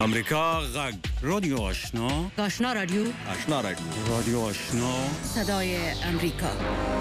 امریکا غږ رادیو آشنا آشنا رادیو رادیو آشنا صدای امریکا.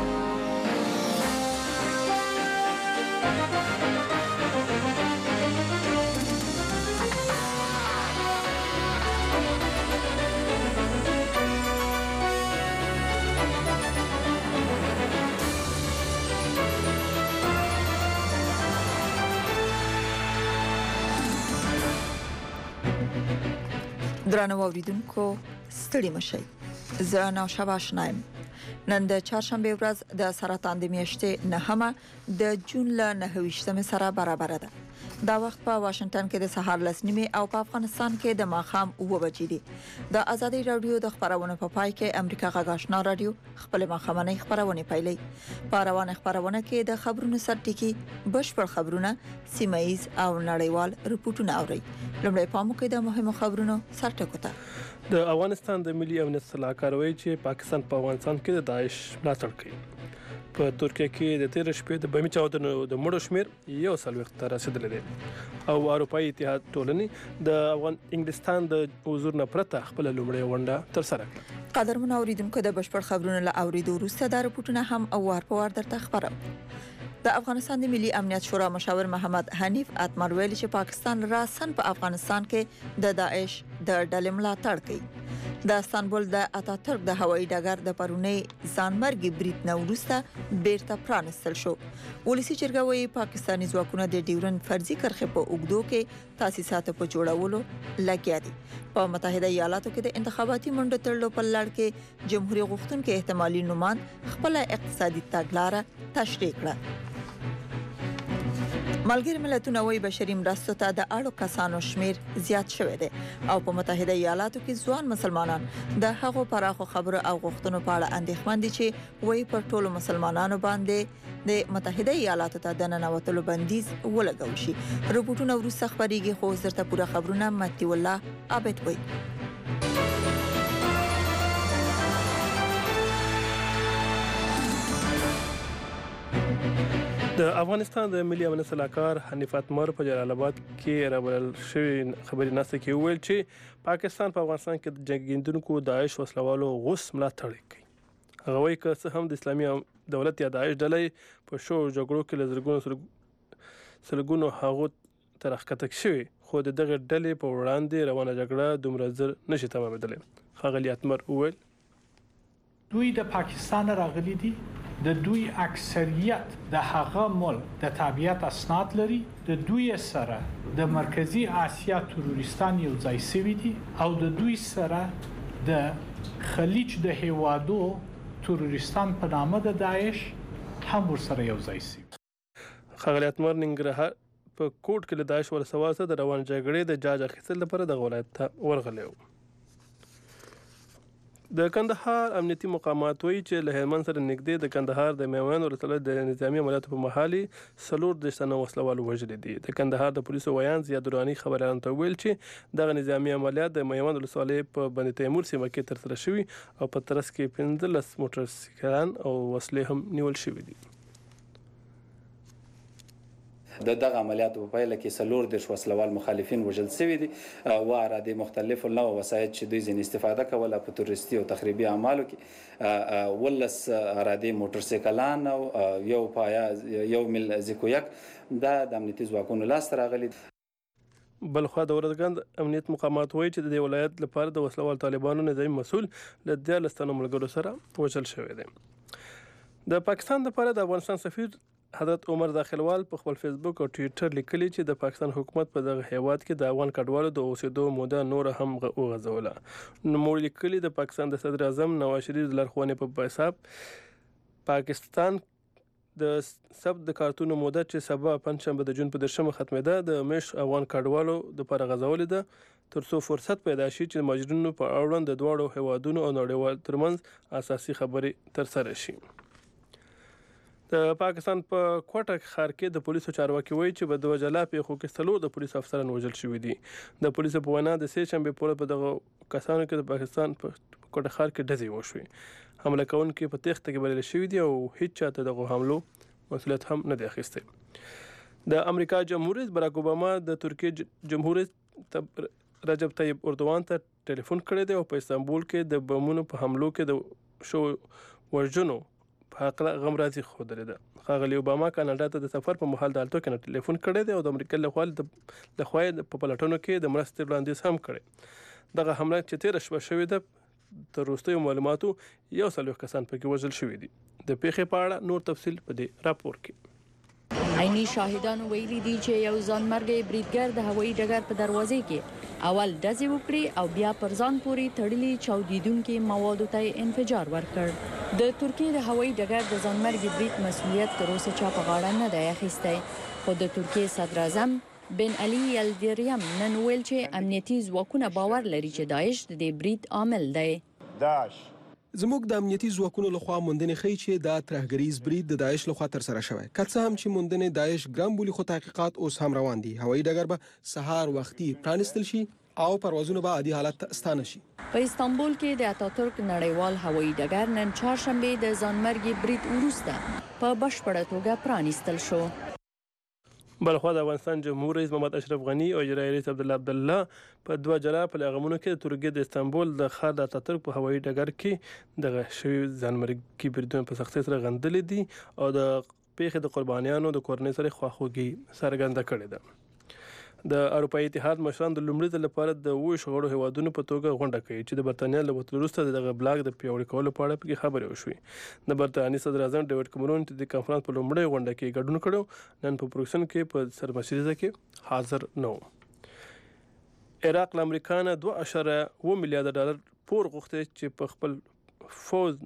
درنو اوریدونکو ستړي مشئ. زه نوشا آشنایم. نن د چهارشنبه ورځ د سرطان د میاشتې 9 د جون له 9 سره برابر ده. دا وخت په واشنگټن کې د سهار 10:30 او په افغانستان کې د ماښام 9 بجې دي. د ازادي رادیو د خبرونو په پای کې امریکا غږ آشنا رادیو خپل ماښامنۍ خبرونه پیلي. په روانه خبرونه کې د خبرونو سرټکی بشپړ خبرونه، سیمایز او نړیوال رپورټونه اوري. لومړی پام کوي د مهمو خبرونو سرټکو ته. د افغانستان د ملي امنیت صلاحکار وایي چې پاکستان په افغانستان کې د داعش ملاتړ کوي. په ترکیه کې د 13 شپې د بمي چاودنو د مړو شمیر 140 ته رسیدلی دی او اروپایي اتحاد ټولنې د انګلستان د حضور نه پرته خپل لومړی غونډه ترسره کړه. قدرمن اوریدونکو د بشپړ خبرونو له اوریدو وروسته د رپورټونه هم اوار په وار درته خبرو. د افغانستان د ملي امنیت شورا مشاور محمد حنیف اتمر ویلي چې پاکستان راسن په افغانستان کې د داعش د ډلې ملاتړ کوي. د استانبول د اتاتورک د هوایي ډګر د پرونی ځانمرګي برید نه وروسته بیرته پرانستل شو. ولسی جرګه وايي پاکستاني ځواکونه د ډیورن فرضي کرښې په اوګدو کې تاسیسات په جوړولو لګیا دي. په متحده ایالاتو کې د انتخاباتي منډو تړلو په لړ کې جمهوریت غوښتونکو احتمالي نومان خپل اقتصادي تګلارې تشریح کړه. ملګری ملتونه وايي بشري مرستو ته د اړو کسانو شمیر زیات شوی دی او په متحده ایالاتو کې ځوان مسلمانان د هغو پراخو خبرو او غوښتنو په اړه اندېښمن دي چې وايي پر ټولو مسلمانانو باندې د متحده ایالاتو ته د ننوتلو بندیز ولګول شي. رپورټونه وروسته خبريږي خو زرته پوره خبرونه متي الله عابد وایي. د افغانستان د ملي امنیت صلاحکار حنیف اتمر په جلال آباد کې راوړل شوی خبري ناسته کې ویل چې پاکستان په افغانستان کې د جنگیدونکو داعش وسلوالو غوس ملاتړ کوي. هغه وايي که څه هم د اسلامي دولت یا داعش ډلې په شو جګړو کې له سلګونو هغو تر ښکته شوی خو دغه ډلې په وړاندې روانه جګړه دومره زر نشي تمامېدلی. ښاغلي اتمر وویل دوی د پاکستان راغلي دي. د دوی اکثریت د هغه ملک د تابعیت اسناد لري. د دوی سره د مرکزی آسیا تروریستان یو ځای شوي دي او د دوی سره د خلیج د هیوادو تروریستان په نامه د داعش هم ورسره یو ځای شوي. ښاغلي اتمر ننګرهار په کوټ کې له داعش ولسوال سره د روان جګړې د جاج اخیستل لپاره د ولایت ته ورغلی و. د کندهار امنیتي مقامات وایي چې له هلمند سره نږدې د کندهار د میوند ولسوالۍ د نظامي عملیاتو په مهال 40 تنه وسلوال وژلي دي. د کندهار د پولیسو ویان زیاد درانی خبريالانو ته ویل چې دغه نظامي عملیات د میوند ولسوالۍ په بند تیمور سیمه کې ترسره شوي او په ترڅ کې 15 موټر سایکلان او وسلې هم نیول شوي دي. دغه عملیاتو په پیل کې 40 وسلوال مخالفین وژل شوي دي او اراده مختلفو نوع وسایط چې دوی ځین استفاده کوله په تروریستي او تخریبي اعمالو کې ولس اراده موټر سایکلان او یو مل زیکویک د امنیتي ځواکونو لاس راغلي. بلخوا د ورځګند امنیت مقامات وایي چې د دې ولایت لپاره د وسلوال طالبانو نظامي مسؤل له 13 تنو ملګرو سره وژل شوی دی. د پاکستان لپاره د افغانستان سفیر حضرت عمر داخلوال په خپل فیسبوک او ټوئیټر لیکلي چې د پاکستان حکومت په دغه هیواد کې د افغان کډوالو د اوسېدو موده نور هم وغځوله. نو لیکلي د پاکستان د صدر اعظم نواز شریف د لارښوونې په حساب پاکستان د سب د کارتونو موده چې سبا پنځشنبه د جون په 10 ختمېده د مش افغان کډوالو د لپاره غځولې ده ترڅو فرصت پیدا شي چې مهاجرینو په اړوند د دواړو هیوادونو او نړیوال ترمنځ اساسي خبرې ترسره شي. د پاکستان په کوټه ښار کې د پولیسو چارواکي وایي چې په دوه جلا پیښو کې 4 د پولیسو افسران وژل شوي دي. د پولیسو په وینا د سې شنبه پورې په دغه کسانو کې د پاکستان په کوټه ښار کې ډزې وشوې. حمله کوونکي په تخته کې بلل شوي دي او هیڅ چاته دغه حملو مسؤلیت هم نه دی اخیستی. د امریکا جمهور رئیس باراک اوباما د ترکیې جمهور رئیس رجب طیب اردوغان ته ټلیفون کړی دی او په استانبول کې د بمونو په حملو کې د شو وژنو په حق غم راځي خوده ده. ښاغلي اوباما کاناډا ته د سفر په مهال د الټو کې ټلیفون کړی دی او د امریکا له خوا په پلټونو کې د مرستې وړاندیز هم کړی. دغه حمله چې تیر شپه شوې ده تر وروستیو معلوماتو 140 کسان پکې وژل شوي دي. د پیښې په اړه نور تفصیل په دې راپور کې. عیني شاهدانو ویلي دي چې یو ځانمرګي بریدګر د هوایي ډګر په دروازې کې اول ډزې وکړي او بیا پر ځان پورې تړلي چاودیدونکي موادو ته انفجار ورکړ. د ترکیې د هوایي ډګر د ځانمرګي برید مسؤلیت تر اوسه چا په غاړه نه دی اخیستی، خو د ترکیې صدر اعظم بن علي یلدریم نن ویل چې امنیتي ځواکونه باور لري چې داعش د دې برید عامل دی. زموږ د امنیتي ځواکونو لخوا موندنې ښیي چې دا ترهګریز برید د داعش لخوا ترسره شوی. که څه هم چې موندنې داعش ګران بولي خو تحقیقات اوس هم روان دي. هوایي ډګر به سهار وختي پرانیستل شي او پروازونه به عادي حالت ته ستانه شي. په استانبول کې د اتاتورک نړیوال هوایي ډګر نن چهارشنبه د ځانمرګي برید وروسته په بشپړه توګه پرانیستل شو. بلخوا د افغانستان جمهور رئیس محمد اشرف غنی او اجرایي رئیس عبدالله په 2 جلا په لغمونو کې د ترکیې د استانبول د ښار د اتاتورک په هوایي ډګر کې دغه شوي ځانمرګي بریدونه په سختۍ سره غندلې دي او د پیښې د قربانیانو د کورنۍ سره خواخوږي څرګنده کړې ده. د اروپایي اتحاد مشران د لومړي ځل لپاره د 20 غړو هیوادونو په توګه غونډه کوي چې د برتانیا له وتلو وروسته دغه بلاک د پیاوړي کولو په اړه پکې خبرې وشوې. د برتانیې صدر اعظم ډیوډ کیمرون چې د کانفرنس په لومړۍ غونډه کې ګډون کړو نن په بروکسل کې په سرمشریزه کې حاضر نه و. عراق له امریکا نه 2.7 میلیارډ ډالر پور غوښتي چې په خپل فوز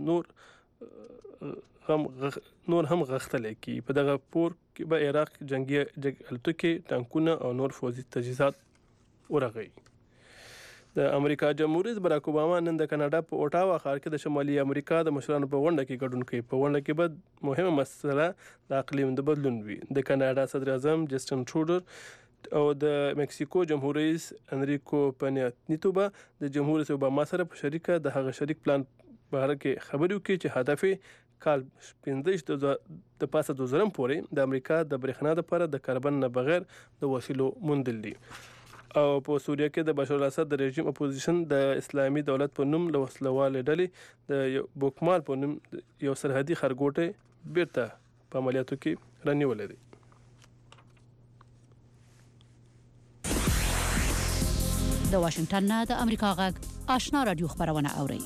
نور هم غښتلی کی. په دغه پور کې به عراق جنگي الوتکې، ټانکونه او نور فوزي تجهیزات ورغوي. د امریکا جمهور رئیس براک اوباما نن د کاناډا په اوټاوا ښار کې د شمالي امریکا د مشرانو په غونډه کې ګډون کوي. په غونډه کې به مهمه مسله د اقلیم د بدلون وي. د کاناډا صدر اعظم جسټن ټروډو او د مکسیکو جمهور رئیس انریکو پنیا نیتو به د جمهور رئیس اوباما سره په شریکه د هغه شریک پلان په اړه کې خبرې وکړي چې هدف کال 15 د پاسه 2000 پورې د امریکا د برېښنا لپاره د کاربن نه بغیر د وسیلو موندل دي. او په سوریه کې د بشار الاسد د رژیم اپوزیشن د اسلامي دولت په نوم له وسلوالې ډلې د بوکمال په نوم یو سرحدي خرګوټی بیرته په عملیاتو کې رانیولې دي. د واشنگټن نه د امریکا غږ آشنا رادیو خبرونه اوري.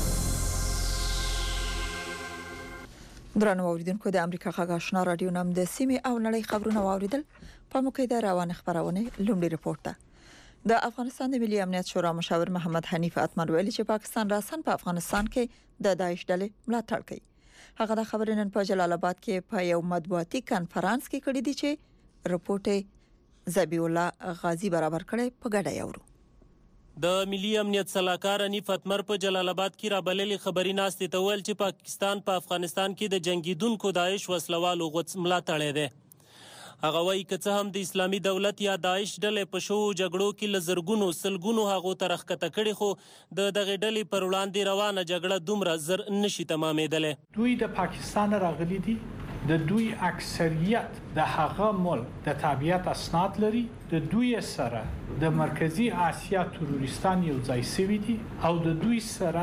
درنو اوریدونکو د امریکا غږ آشنا رادیو نام د سیمې او نړۍ خبرونه واوریدل. په موقع د روان خبرونه لومړی رپورت ده. د افغانستان د ملي امنیت شورا مشاور محمد حنیف اتمر ویلي چې پاکستان راسن په افغانستان کې د داعش ډلې ملاتړ کوي. هغه د خبرې نن په جلال آباد کې په یو مطبوعاتي کانفرنس کې کړی دی چې رپورټ زبی الله غازی برابر کړي. په ګډه یورو. د ملي امنیت صلاحکار حنیف اتمر په جلال آباد کې رابللې خبري ناستې ته ویل چې پاکستان په افغانستان کې د جنگیدونکو داعش وسلوالو غوڅ ملاتړی دی. هغه وایي که څه هم د اسلامي دولت یا داعش ډلې په شو جګړو کې له زرګونو سلګونو هغو ته راښکته کړي، خو د دغې ډلې پر وړاندې روانه جګړه دومره زر نشي تمامېدلی. دوی د پاکستان راغلي دي. د دوی اکثریت د هغه ملک د تابعیت اسناد لري. د دوی سره د مرکزی آسیا تروریستان یو ځای شوي دي او د دوی سره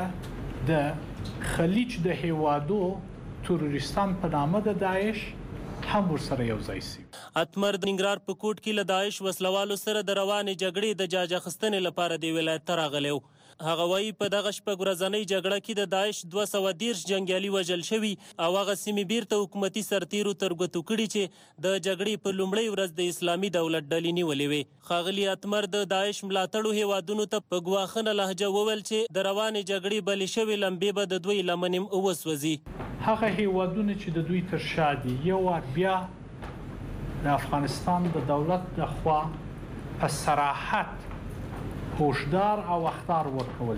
د خلیج د هیوادو تروریستان په نامه د داعش هم ورسره یو ځای شي. اتمر د ننګرهار په کوټ کې له داعش وسلوالو سره د روانې جګړې د جاج اخیستنې لپاره د ولایت ته راغلی و. هغه وایي په دغه شپږ ورځنۍ جګړه کې د داعش 230 جنګیالي وژل شوي او هغه سیمې بیرته حکومتي سرتیرو تر ګوتو کړي چې د جګړې په لومړۍ ورځ د اسلامي دولت ډلې نیولې وې. ښاغلي اتمر د داعش ملاتړو هیوادونو ته په ګواښنه لهجه وویل چې د روانې جګړې بلې شوې لمبې به د دوی لمنې وسوځي. هغه هیوادونه چې د دوی تر شا دي یو بیا د افغانستان د دولت د خوا په صراحت هوشدار او اخطار ورکول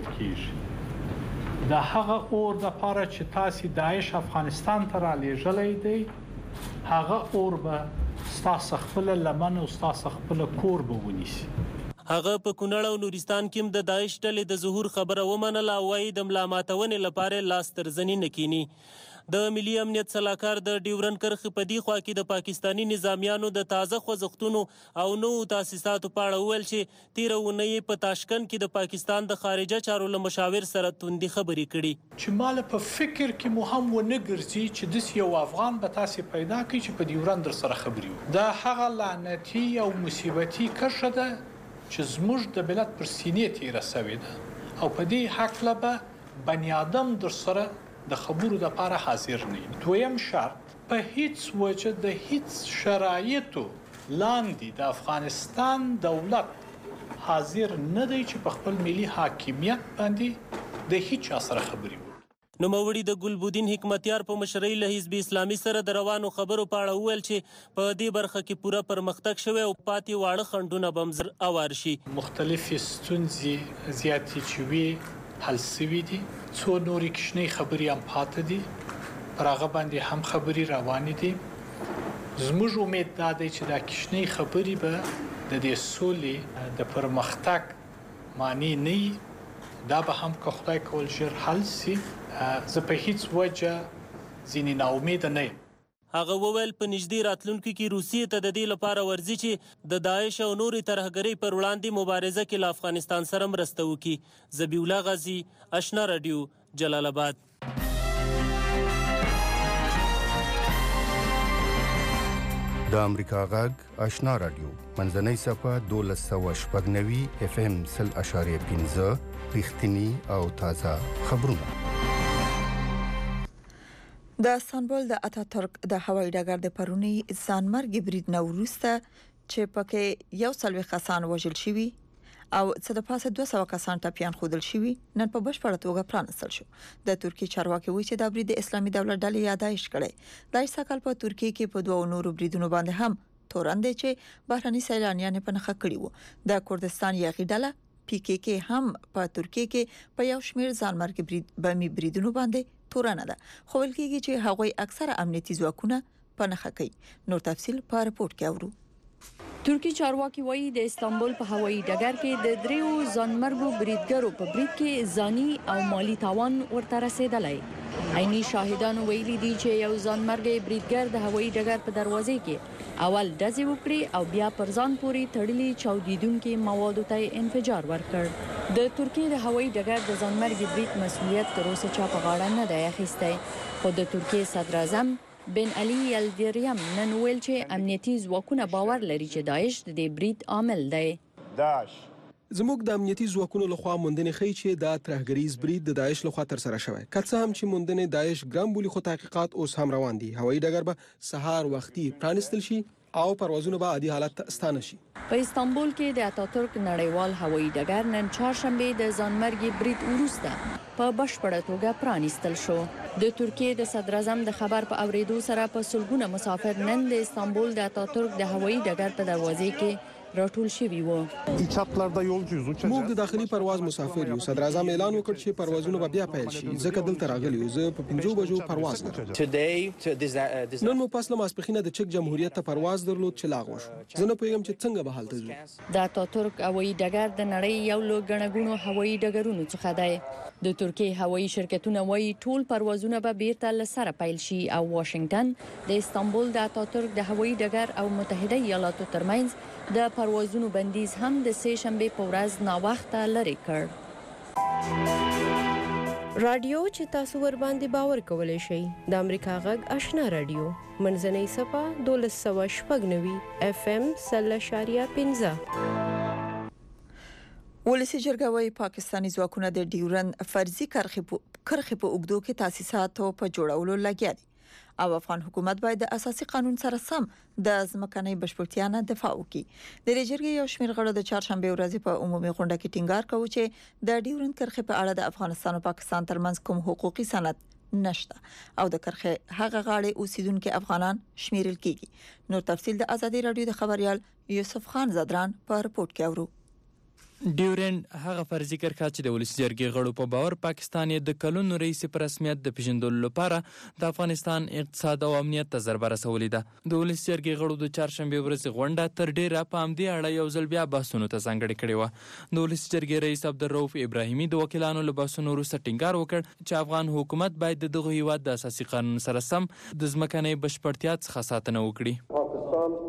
کیږي. د هغه اور د پاره چې تاسو داعش افغانستان ته را لېږلې دی هغه اور به ستاسو خپل لمن او ستاسو خپل کور به ونیسي. هغه په کونړ او نورستان کې د داعش ډلې د ظهور خبره ومنله او وايي د ملامتونې لپاره لاس تر زنې نه کینی. د ملي امنیت سلاکار د ډیورن کرښې په دې خوا کې د پاکستاني نظامیانو د تازه خوځښتونو او نوو تاسیساتو په اړه وویل چې تیره اونۍ په تاشکند کې د پاکستان د خارجه چارو له مشاور سره توندي خبرې کړي چې مال په فکر کې مو هم ونه ګرځي چې د یو افغان به تاسو پیدا کړئ چې په ډیورن در سره خبري وي دا هغه لعنتي او مصیبتي کرښه ده چې زموږ د ملت پر سینې تیره شوې ده او په دې حق به بنی آدم در سره د خبرو لپاره حاضر نه وي. دویم شرط په هیڅ وجه د هیڅ شرایطو لاندې د افغانستان دولت حاضر نه دی چې په خپل ملي حاکمیت باندې د هیڅ چا سره خبري وکړي. نوموړي د ګلبودین حکمتیار په مشرۍ له حزب اسلامي سره د روانو خبرو په اړه وویل چې په دې برخه کې پوره پرمختګ شوی او پاتې واړه خنډونه به هم زر اوار شي. مختلفې ستونزې زیاتې چې وي حل شوي دي څو نورې کوچنۍ خبرې هم پاتې دي پر هغه باندې هم خبرې روانې دي. زموږ امید دا دی چې دا کوچنۍ خبرې به د دې سولې د پرمختګ معنی نه دا به هم که خدای کول ژر حل شي. زه په هیڅ وجه ځینې ناامید نه یم. هغه وویل په نږدې راتلونکو کې روسیې ته د دې لپاره ورځي چې د داعش او نورې ترهګرۍ پر وړاندې مبارزه کې له افغانستان سره مرسته وکړي. ذبیح الله غازی، آشنا رادیو، جلال آباد. د امریکا غږ آشنا رادیو منځنۍ صفحه 1290 FM 0.5 رښتینی او تازه خبرونه. د استانبول د اتاتورک د هوایي ډګر د پرونی ځانمرګ برید نو وروسته چې پکې یو څلوي کسان وژل شوي او څه د پاسه 200 کسان ټپيان خودل شوي نن په بشپړه توګه پرانستل شو. د ترکیه چارواکي وایي چې د برید اسلامي دولت ډلې یادایش کړي. د ایساکل په ترکیه کې په دوه نورو بریدونو باندې هم تورن دي چې بهراني سیلانیان په نخښه کړي وو. د کردستان یغي ډله PKK هم په ترکیه کې په یو شمیر ځانمرګ بمي بریدونو باندې تورنه ده. خو ویل کېږي چې هغوی اکثره امنیتي ځواکونه په نخښه کوي. نور تفصیل په رپورت کې اورو. ترکی چارواکي وایي د استانبول په هوایي ډګر کې د دریو ځانمرګو بریدګرو په برید کې ځاني او مالی تاوان ورته رسیدلی. عیني شاهدانو ویلي دي چې یو ځانمرګ بریدګر د هوایي ډګر په دروازې کې اول ډزې وکړي او بیا پر ځان پورې تړلي چاودیدونکي موادو ته انفجار ورکړ. د ترکیه د هوایي ډګر د ځانمرګ برید مسؤلیت تر اوسه چا په غاړه نه دی اخیستی. خو د ترکیه صدر اعظم بن علي یلدریم نن ویل چې امنیتي ځواکونه باور لري چې داعش د دې برید عامل دی. زموږ د امنیتي ځواکونو لخوا موندنې ښیي چې دا ترهګریز برید د داعش لخوا تر سره شوی. که څه هم چې موندنې داعش ګرام بولی خو تحقیقات اوس هم روان دي. هوایي ډګر به سهار وختي پرانستل شي او پروازونه به عادي حالت ته ستانه شي. په استانبول کې د اتاتورک نړیوال هوایي ډګر نن چهارشنبه د ځانمرګ برید وروسته په بشپړه توګه پرانستل شو. د ترکیه د صدر اعظم د خبر په اوریدو سره په سلګونه مسافر نن د استانبول د اتاتورک د هوایي ډګر په دروازې کې راټول شوي وو. موږ د داخلي پرواز مسافر یو. صدر اعظم اعلان وکړ چې پروازونه به بیا پیل شي. ځکه دلته راغلی یو. زه په 5 بجو پرواز لرم. نن مو پاس له ماسپخینه د چک جمهوریت ته پرواز درلود چې لاغو شو. زه نه پوهیږم چې څنګه به حالت ځو. د اتاتورک هوایي ډګر د نړۍ یو له غنغونو هوایي ډګرونو څخه دی. د ترکیه هوایي شرکتونه وایي ټول پروازونه به بیرته له سره پیل شي او واشنگټن د استانبول د اتاتورک د هوایي ډګر او متحده ایالاتو ترمنځ د پروازونو بندیز هم د سه شنبه په ورځ ناوخته لري کړ. رادیو چې تاسو ور باندې باور کولای شئ د امریکا غږ آشنا رادیو منځنۍ صفحه 1290 FM 0.5. ولسی جرګه وايي پاکستاني ځواکونه د ډیورن فرضي کرښې په اوږدو کې تاسیساتو په جوړولو لګیا دي او افغان حکومت باید د اساسي قانون سره سم د ځمکنۍ بشپړتیا نه دفاع وکړي. د جرګې یو شمېر غړو د چهارشنبه ورځې په عمومي غونډه کې ټینګار کاوه چې د ډیورن کرښې په اړه د افغانستان او پاکستان ترمنځ کوم حقوقي سند نشته او د کرښې هغه غاړې اوسیدونکو افغانان شمیرل کیږي. نور تفصیل د ازادي رادیو د خبريال یوسف خان زدران په رپورت کې اورو. ډیورند هغه فرضي کرښه چې د ولسي جرګې غړو په باور پاکستان یې د کلونو رئیس په رسمیت د پیژندلو لپاره د افغانستان اقتصاد او امنیت ته ضربه رسولې ده. د ولسي جرګې غړو د چهارشنبې ورځې غونډه تر ډیره په همدې اړه یو ځل بیا بحثونو ته ځانګړې کړې وه. د ولسي جرګې رئیس عبدالرؤف ابراهیمي د وکیلانو له بحثونو وروسته ټینګار وکړ چې افغان حکومت باید د دغه هیواد د اساسي قانون سره سم د ځمکنۍ بشپړتیا څخه ساتنه وکړي.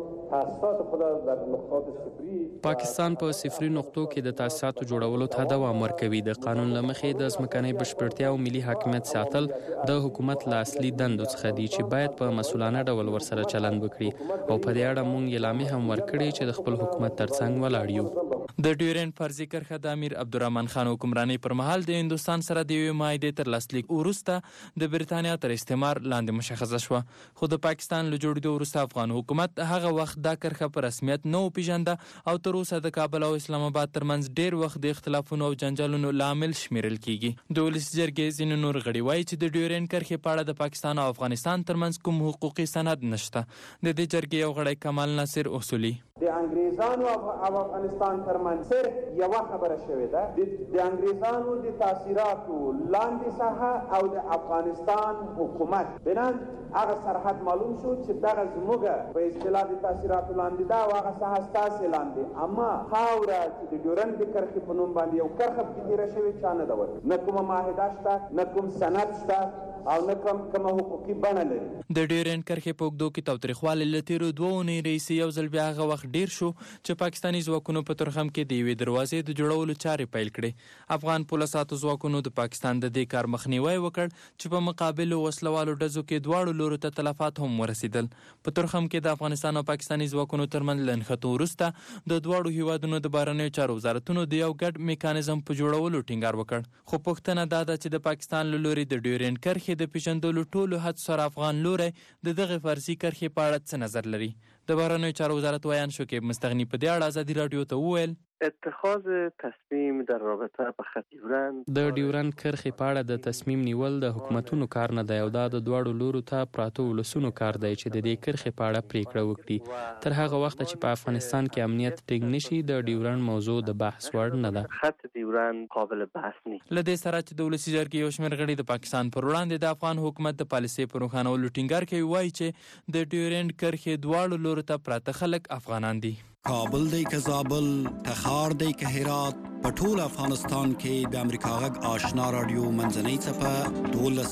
پاکستان په صفري نقطو کې د تاسیساتو جوړولو ته دوام ورکوي. د قانون له مخې د ځمکنۍ بشپړتیا او ملي حاکمیت ساتل د حکومت له اصلي دندو څخه دي چې باید په مسؤلانه ډول ورسره چلند وکړي او په دې اړه موږ اعلامیه هم ورکړې چې د خپل حکومت ترڅنګ ولاړ یو. د ډیورند فرضي کرښه د امیر عبدالرحمن خان حکمرانۍ پر مهال د هندوستان سره د یوې معاهدې تر لاسلیک وروسته د بریتانیا تر استعمار لاندې مشخصه شوه، خو د پاکستان له جوړېدو وروسته افغان حکومت هغه وخت دا کرښه په رسمیت نه وپېژنده او تر اوسه د کابل او اسلام آباد ترمنځ ډېر وخت د اختلافونو او جنجالونو لامل شمیرل کیږي. د ولسي جرګې ځینې نور غړي وایي چې د ډیورند کرښې په اړه د پاکستان او افغانستان ترمنځ کوم حقوقي سند نشته. د دې جرګې یو غړی کمال ناصر اصولي د انګریزانو او افغانستان ترمنځ صرف یوه خبره شوې ده، د انګریزانو د تاثیراتو لاندې ساحه او د افغانستان حکومت بنان هغه سرحد معلوم شو چې دغه زموږ په اصطلاح د تاثیراتو لاندې ده او هغه ساحه ستاسې لاندې، اما خاوره چې د ډیورند د کرښې په نوم باندې یو کرښه پکې تېره شوې چا نه ده ورکړې، نه کومه معاهده شته، نه کوم سند شته او نه کومه حقوقي بڼه لري. د ډیورند کرښې په اوږدو کې تاوتریخوالی له تېرو 2 اونۍ راهیسې یو ځل بیا هغه وخت ډیر شو چې پاکستاني ځواکونو په تورخم کې د یوې دروازې د جوړولو چارې پیل کړې. افغان پولیسو ځواکونو د پاکستان د دې کار مخنیوی وکړ چې په مقابل وسلوالو ډزو کې دواړو لورو ته تلفات هم ورسېدل. په تورخم کې د افغانستان او پاکستاني ځواکونو ترمنځ له نښتو وروسته د دواړو هیوادونو د بهرنیو چارو وزارتونو د یو ګډ میکانیزم په جوړولو ټینګار وکړ. خو پوښتنه دا ده چې د پاکستان له لوري د ډیورند کرښې د پیژندلو ټولو هڅو سره افغان لوری د دغه فرضي کرښې په اړه څه نظر لري. د بهرنیو چارو وزارت ویان شکیب مستغنی په دې اړه ازادي راډیو ته وویل اتخاذ تصمیم در رابطه په خط ډیورند د ډیورند کرښې په اړه د تصمیم نیول د حکومتونو کار نه دی او دا د دواړو لورو ته پراته ولسونو کار دی چې د دې کرښې په اړه پریکړه وکړي. تر هغه وخت چې په افغانستان کې امنیت ټینګ نشي د ډیورند موضوع د بحث وړ نه ده. خط ډیورند قابل بحث نه. له دې سره چې د ولسي جرګې یو شمېر غړي د پاکستان پر وړاندې د افغان حکومت د پالیسۍ پر روښانولو ټینګار کوي، وایي چې د ډیورند کرښې دواړو لورو ته پراته خلک افغانان دي. کابل دی که زابل، تخار دی که هرات، په ټول افغانستان کې د امریکا غږ آشنا رادیو منځنۍ څپه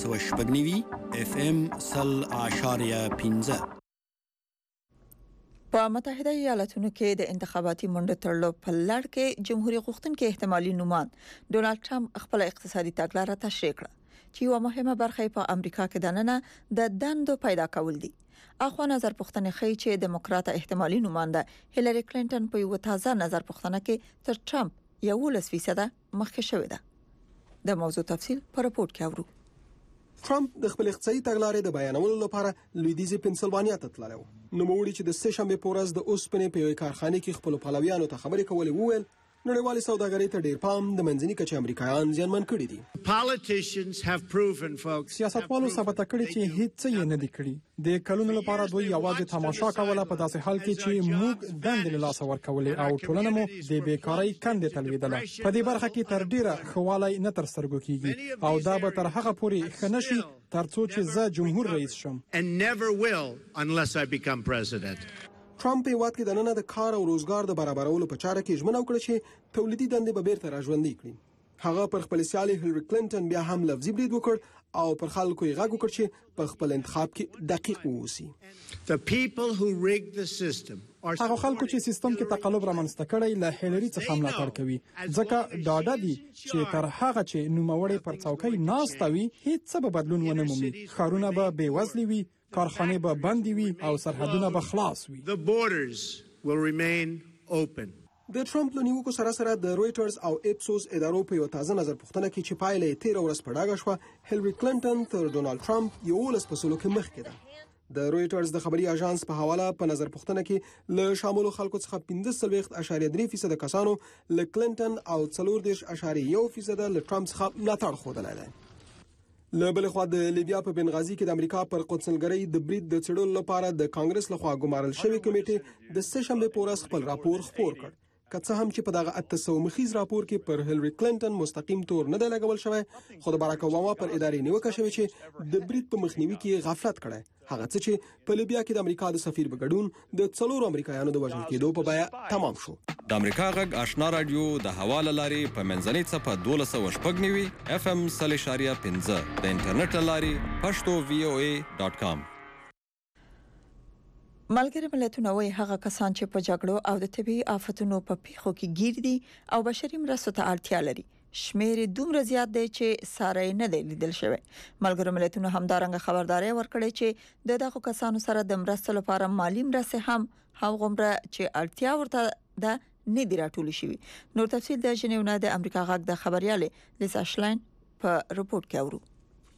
1290 FM 0.15. په متحده ایالاتونو کې د انتخاباتي منډه تړلو په لړ کې جمهوریت غوښتونکي احتمالي نومان ډونالد ټرمپ خپل اقتصادي تګلارې تشریح کړه چې یوه مهمه برخه په امریکا کې دننه د دندو پیدا کول دي. اخوا نظر پوښتنه ښیي چې دیموکراټ احتمالي نومانده هیلری کلینټن په یو تازه نظر پوښتنه کې تر ټرمپ 11% مخکې شوې ده. د موضوع تفصیل په راپور کې اورو. ټرمپ د خپل اقتصادي تګلارې د بیانولو لپاره لویدیځي پنسلوانیا ته تللی و. نوموړي چې د سه شنبې په ورځ د اوسپنې په یوې کارخانې کې خپل پلویانو ته خبرې کولې وویل نړیوالې سوداګرۍ ته ډیر پام د منځني کچې امریکایان زیانمن کړي دي. سیاستوالو ثابت کړي چې هیڅ څه نه دي کړي. د کلونو لپاره دوی یوازې تماشا کوله په داسې حال کې چې موږ دند له لاسه ورکولې او ټولنه مو د بیکارۍ کندې تلویدله. په دې برخه کې تر ډیره خواله نه تر سترګو کیږي او دا به تر هغه پورې ښه نشي ترڅو چې زه جمهور رئیس شم. ټرمپ هیواد کې دننه د کار او روزګار د برابرولو په چاره کې ژمنه وکړه چې تولیدي دندې به بیرته راژوندي کړي. هغه پر خپل سیالي هیلری کلینټن بیا هم لفظي برید وکړ او پر خلکو یې غږ وکړ چې په خپل انتخاب کې دقیق اوسي. هغه خلکو چې سیستم کې تقلب رامنځته کړی له هیلری څخه ملاتړ کوي ځکه ډاډه دي چې تر هغه چې نوموړی پر څوکۍ ناست وي هیڅ څه به بدلون ونه مومي. ښارونه به بېوزلي وي، کارخانې به بندې وي او سرحدونه به خلاص وي. د ټرمپ له نیوکو سره سره د رويټرز او اپسوس ادارو په یو تازه نظر پوښتنه کې چې پایله یې 13 ورځ په ډاګه شوه هیلری کلینټن تر ډونالد ټرمپ 11% کې مخکې ده. د رويټرز د خبري اژانس په حواله په نظر پوښتنه کې له شاملو خلکو څخه 15.3% کسانو له کلینټن او 14.1% له ټرمپ څخه ملاتړ ښودلی دی. له بل خوا د لیبیا په بنغازي کې د امریکا پر قونسلګرۍ د برید د څېړلو لپاره د کانګرس لخوا ګمارل شوی کمیټې د سه شنبې په ورځ خپل راپور خپور کړ. که څه هم چې په دغه 800 مخیز راپور کې پر هیلری کلینټن مستقیم تور نه دی لګول شوی، خو د باراک اوباما پر ادارې نیوکه شوې چې د برید په مخنیوي کې غفلت کړی، هغه څه چې په لیبیا کې د امریکا د سفیر په ګډون د 4 امریکایانو د وژل کېدو په بیه تمام شو. د امریکا غږ آشنا رادیو د حواله لاري په منځنۍ صفه 1290 FM 0.15 د انټرنیټ لاري pashto.voa.com. ملګری ملتونه وايي هغه کسان چې په جګړو او د طبي آفتونو په پیښو کې گیر دي او بشري مرستو ته اړتیا لري شمیر دومره زیات دی چې ساره نه دی لیدل شوی. ملګری ملتونه همدارنګه خبرداري ورکړي چې دغه کسانو سره د مرستو لپاره مالی مرستې هم هغومره چې اړتیا ورته ده نه دی راټول شوی. نور تفصیل د ژنیو نه د امریکا غږ د خبرياله لیسا شلاین په رپورت کې اورو.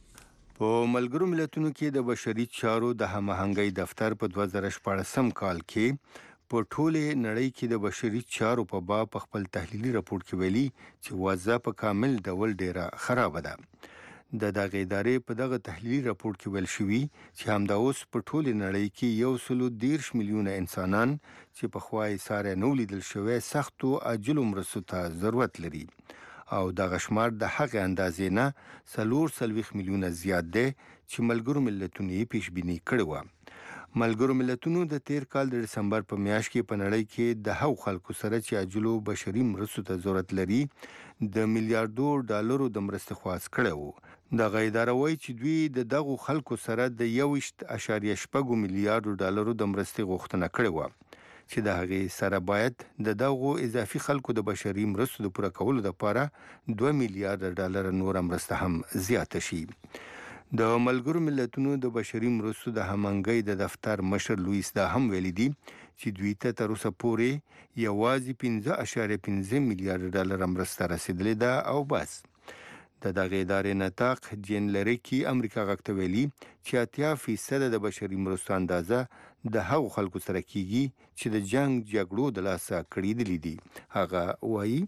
په ملګرو ملتونو کې د بشري چارو د هماهنګۍ دفتر په 2014 کال کې په ټوله نړۍ کې د بشري چارو په باب خپل تحلیلي راپور کې ویلي چې وضع په کامل ډول ډیره خراب ده. د دغه ادارې په دغه تحلیلي راپور کې ویل شوی چې همدا اوس په ټوله نړۍ کې 1.13 میلیونه انسانان چې په خوای ساره نو لیدل شوی سختو عاجل مرستو ته ضرورت لري او د غشمار د هغه اندازې نه 4 میلیونه زیات دی چې ملګرو ملتونو یې پیشبینی کړې و. ملګرو ملتونو د تیر کال د دسمبر په میاشت کې په نړۍ کې د هغو خلکو سره چې عاجلو بشري مرستو ته ضرورت لري د میلیارډو ډالرو د مرستې خواست کړی و. دغه اداره وایي چې دوی د دغو خلکو سره د 1.8 میلیارډ ډالرو د مرستې غوښتنه کړې و چې د هغې سره باید د دغو اضافي خلکو د بشري مرستو د پوره کولو لپاره 2 میلیارډ ډالر نور مرسته هم زیاته شي. د ملګرو ملتونو د بشري مرستو د هماهنګۍ د دفتر مشر لویس دا هم ویلي دي چې دوی ته تر اوسه پورې یوازې 15.15 میلیارډ ډالر مرسته رسیدلې ده او بس. د دغه ادارې نطاق جین لریکی امریکا غږ ته ویلي چې 80% د بشري مرستو اندازه د هغو خلکو سره کیږي چې د جنگ جګړو د لاسه کړیدلې دي. هغه وایي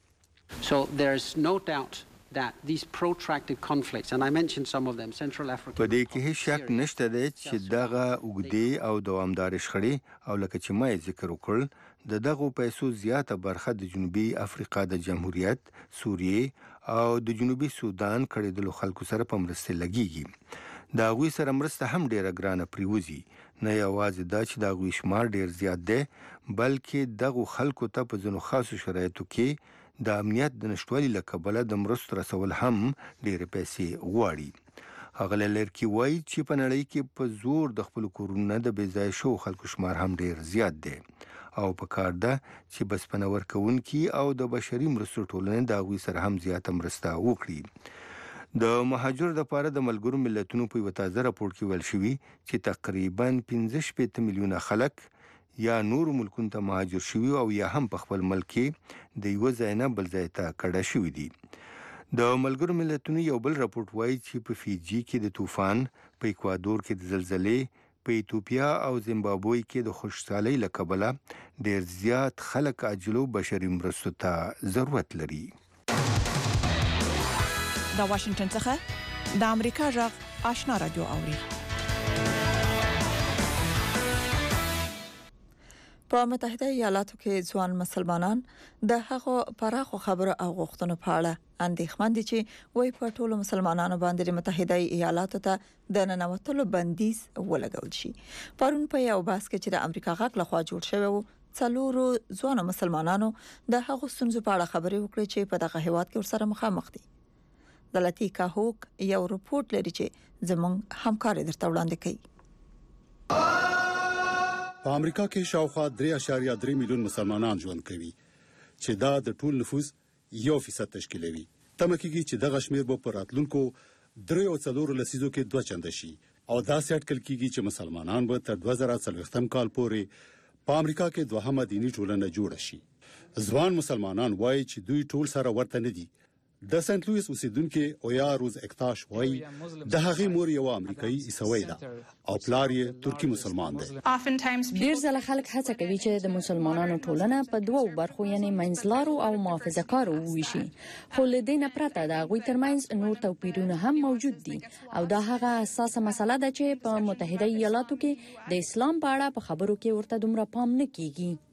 So there's no doubt that these protracted conflicts, and I mentioned some of them, Central Africa. په دې کې هیڅ شک نشته دی چې دغه اوږدې او دوامدار شخړې او لکه چې ما یې ذکر وکړ د دغو پیسو زیاته برخه د جنوبي افریقا د جمهوریت، سوریې او د جنوبي سودان کړیدلو خلکو سره په مرسته لګیږي. د هغوی سره مرسته هم ډیره ګرانه پریوزي. نه یوازې دا چې د هغوی شمار ډیر زیات دی بلکې دغو خلکو ته په ځینو خاصو شرایطو کې د امنیت د نشټوالي له کبله د مرستو رسول هم ډیرې پیسې غواړي. هغه لرکي وایي چې په نړۍ کې په زور د خپل کورونه د بې ځای شو خلکو شمار هم ډیر زیات دی او په کار ده چې بسپنه ورکوونکي او د بشري مرستو ټولنې د هغوی سره هم زیاته مرسته وکړي. د مهاجرو لپاره د ملګرو ملتونو په یو تازه راپور کې ویل شوي چې تقریبا 15 میلیونه خلک یا نور ملکونو ته مهاجر شوي او یا هم په خپل ملک کې د یو ځای نه بل ځای ته کډه شوي دي. د ملګرو ملتونو یو بل راپور وایي چې په فیجی کې د طوفان، په اکوادور کې د زلزلې، په ایتوپیا او زیمبابوې کې د خوشحالۍ له کبله ډیر زیات خلک عاجلو بشري مرستو ته ضرورت لري. د واشنگټن څخه د امریکا غږ آشنا رادیو اوري. په متحده ایالاتو کې ځوان مسلمانان د هغو پراخو خبرو او غوښتنو په اړه اندېښمن دي چې وایي په ټولو مسلمانانو باندې د متحده ایالاتو ته د ننوتلو بندیز ولګول شي. پرون په یو بحث کې چې د امریکا غږ لخوا جوړ شوی و، څلورو ځوان مسلمانانو د هغو ستونزو په اړه خبرې وکړې چې په دغه هیواد کې ورسره مخامخ دي. دلتی کاهوک یو رپورت لري چې زموږ همکار درته وړاندې کوي. په امریکا کې شاوخوا 3.3 میلیون مسلمانان ژوند کوي چې دا د ټول نفوس 1% تشکیلوي. تمه کېږي چې دغه شمیر به په راتلونکو 3.4 لسیزو کې 2 چنده شي او داسې اټکل کېږي چې مسلمانان به تر 2040 کال پورې په امریکا کې دوهمه دینی ټولنه جوړه شي. ځوان مسلمانان وایي چې دوی ټول سره ورته نه دي. د سنت لویس اوسیدونکو اویا روز اکتاش وایي د هغې مور یو امریکایي عیسوي ده او پلار یې ترکی مسلمان دی. ډیر ځله خلک هڅه کوي چې د مسلمانانو ټولنه په دوو برخو یعنی منځلارو او محافظه‌کارو وویشي، خو له دې نه پرته د هغوی ترمنځ نور توپیرونه هم موجود دي او دا هغه اساسه مسله ده چې په متحده ایالاتو کې د اسلام په اړه په خبرو کې ورته دومره پام نه کیږي.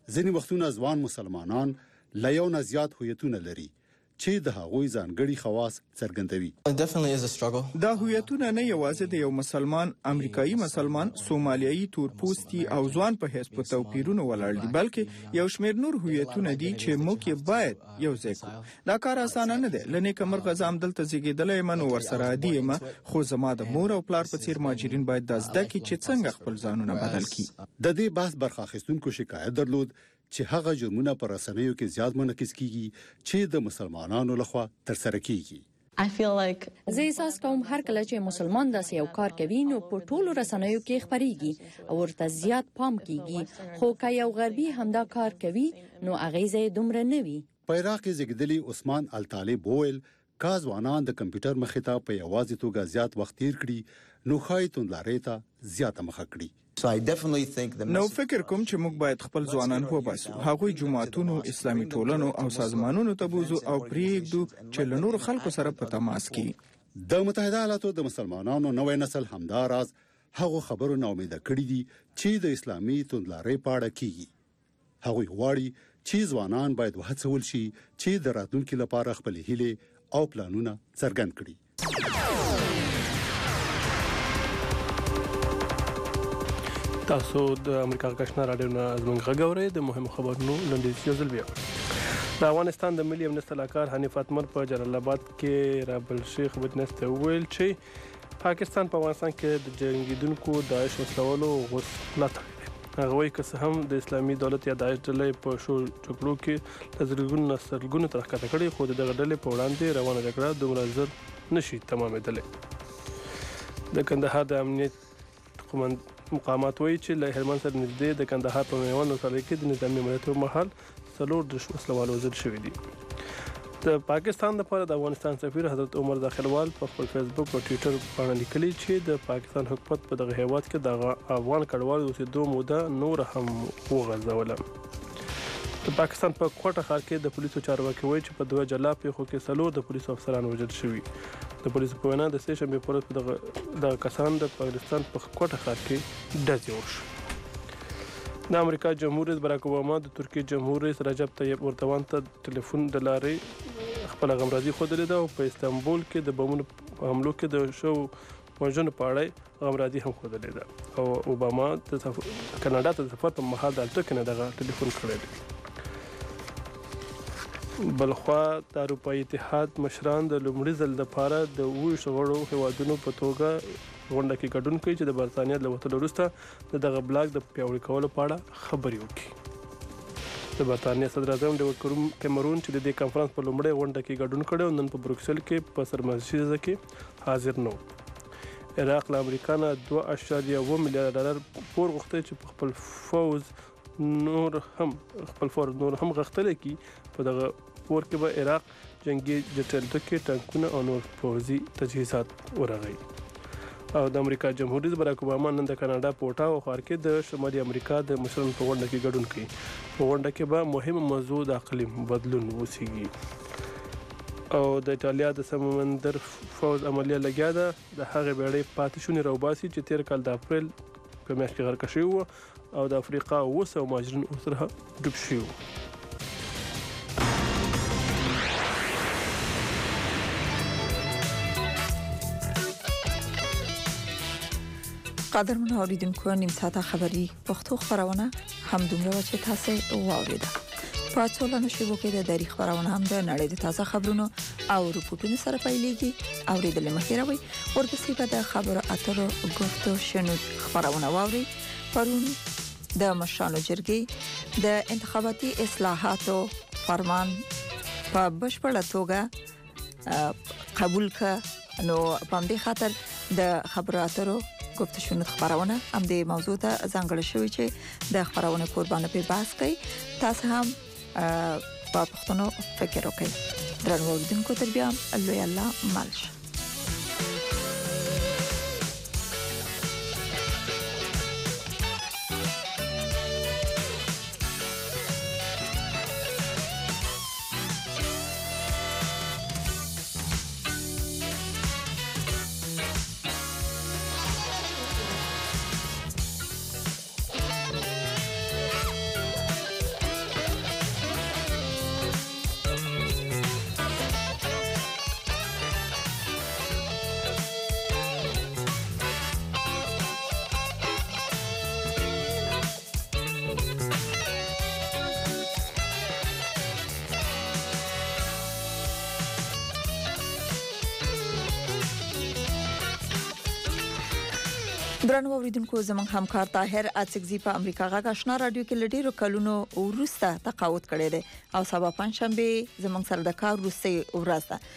ځینې وختونه ځوان مسلمانان له یو نه زیات هویتونه لري چې د هغوی ځانګړي خواص څرګندوي. دا هویتونه نه یوازې د یو مسلمان، امریکایي مسلمان، سومالیایي تورپوستي او ځوان په حیث په توپیرونو ولاړ دي، بلکې یو شمېر نور هویتونه دي چې موږ یې باید یو ځای کړو. دا کار اسانه نه دی. له نیکه مرغه زه همدلته زیږېدلی یم نو ورسره عادي یم، خو زما د مور او پلار په څېر مهاجرین باید دا زده کړي چې څنګه خپل ځانونه بدل کړي. د دې بحث برخه اخیستونکو شکایت درلود چې هغه جرمونه پر رسنیو کې زیات منعکس کیږي چې د مسلمانانو لخوا ترسره کیږي. زه احساس کوم هر کله چې مسلمان داسې یو کار کوي نو په ټولو رسنیو کې خپريږي او ورته زیات پام کیږي، خو که یو غربي همدا کار کوي نو اغیزه دومره نه وي. په عراق کې زیږیدلی عثمان الطالب وویل که ځوانان د کمپیوټر مخې ته په یوازې توګه زیات وخت تیر کړي نو ښایي توندلارۍ ته زیاته مخه کړي. نو فکر کوم چې موږ باید خپل ځوانان وباسو، هغوی جماعتونو، اسلامي ټولنو او سازمانونو ته بوزو او پرېږدو چې له نورو خلکو سره په تماس کې. د متحده ایالاتو د مسلمانانو نوی نسل همدا راز هغو خبرو نه امیده کړي دي چې د اسلامي توندلارۍ په اړه کیږي. هغوی غواړي چې ځوانان باید وهڅول شي چې د راتلونکي لپاره خپل هیلې او پلانونه څرګند کړي. تاسو د امریکا غږ رادیو نه زموږ غږ اورئ. د مهمو خبرونو لنډیز یو ځل بیا. د افغانستان د ملي امنیت سلاکار حنیف اتمر په جلال آباد کې رابل شیخ وټنس ته وویل چې پاکستان په افغانستان کې د جنگیدونکو داعش وسلوالو غوښتنه کوي. هغه وایي که څه هم د اسلامي دولت یا داعش ډلې په شو جګړو کې د زرګونو نسلګونو تر ښکته کړي، خو دغه ډلې په وړاندې روانه جګړه دومره زر نشي تمامېدلی. د کندهار د امنیت مقامات وایي چې له هلمند سره نږدې د کندهار په میوند ولسوالۍ کې د نظامي امنیت پر مهال 4 وسلوال وژل شوي دي. د پاکستان لپاره د افغانستان سفیر حضرت عمر داخلوال په خپل فیسبوک او ټویټر باندې لیکلي چې د پاکستان حکومت په دغه هیواد کې د افغان کډوالو د اوسېدو موده نور هم وغځوله. د پاکستان په کوټه ښار کې د پولیسو چارواکي وایي چې په دوه جلا پیښو کې 4 د پولیسو افسران وژل شوي. د پولیسو په وینا د سې شنبې پر ورځ د کسان د پاکستان په کوټه ښار کې ډزې وشوې. د امریکا جمهور رئیس باراک اوباما د ترکیې جمهور رئیس رجب طیب اردوغان ته ټلیفون د لارې خپل غمرازي ښودلې ده او په استانبول کې د بمونو په حملو کې د شو وژنو په اړه غمرازي هم ښودلې ده او اوباما د کاناډا ته د سفر په مهال د الوتکې نه دغه ټلیفون کړی دی. بلخوا د اروپایي اتحاد مشران د لومړي ځل لپاره د 20 غړو هیوادونو په توګه غونډه کې ګډون کوي چې د برتانیا له وتلو وروسته دغه بلاک د پیاوړي کولو په اړه خبرې وکړي. د برتانیا صدر اعظم ډیوډ کیمرون چې د دې کانفرنس په لومړۍ غونډه کې ګډون کړی نن په بروکسل کې په سرمنشیزه کې حاضر نه و. عراق له امریکا نه 2.1 میلیارډ ډالر پور غوښتي چې خپل فوز نور هم غښتلی کی. په دغه پور کې به عراق جنگي جټلټکي ټانکونه او نور پوځي تجهیزات ورغی. او د امریکا جمهور رئیس باراک اوباما نن د کاناډا په اوټاوا ښار کې د شمالي امریکا د مشرانو په غونډه کې ګډون کوي. په غونډه کې به مهمه موضوع د اقلیم بدلون وڅېږي. او د ایټالیا د سمندر فوز عملیه لګیا ده. د هغې بیړۍ پاتې شونې راوباسي چې تیر کال د اپریل په میاشت کې غرقه شوي وو او د افریقا 200 مهاجرین ورسره ډوب شوي وو. قدرمن اوریدونکو نیم ساعته خبری پښتو خبرونه هم دومره چې تاسو واوریده. په څولنه شیبو کې د تاریخ خبرونه هم د نړۍ د تازه خبرونو او رپورټونو سره پیلېږي. اوریدل مخیروي ورپسې به د خبرو اترو گفتو شنود خبرونه واوري. پرون د مشرانو جرګې د انتخاباتي اصلاحاتو فرمان په بشپړه توګه قبول کړ. نو په دې خاطر د خبرو اترو گفت شنود خبرونه هم د موضوع ته ځانګړی شوی چې د خبرونه قربانه په بحث کوي. تاسو هم په پښتنو فکر وکړئ. درنو اوریدونکو تر بیا الله الله مالش. درنو اوریدونکو زموږ همکار طاهر اڅکزي په امریکا غږ آشنا رادیو کې لډیرو کلونو وروسته تقاعد کړی دی او سبا پنځشنبه زموږ سره د کار وروستۍ ورځ ده.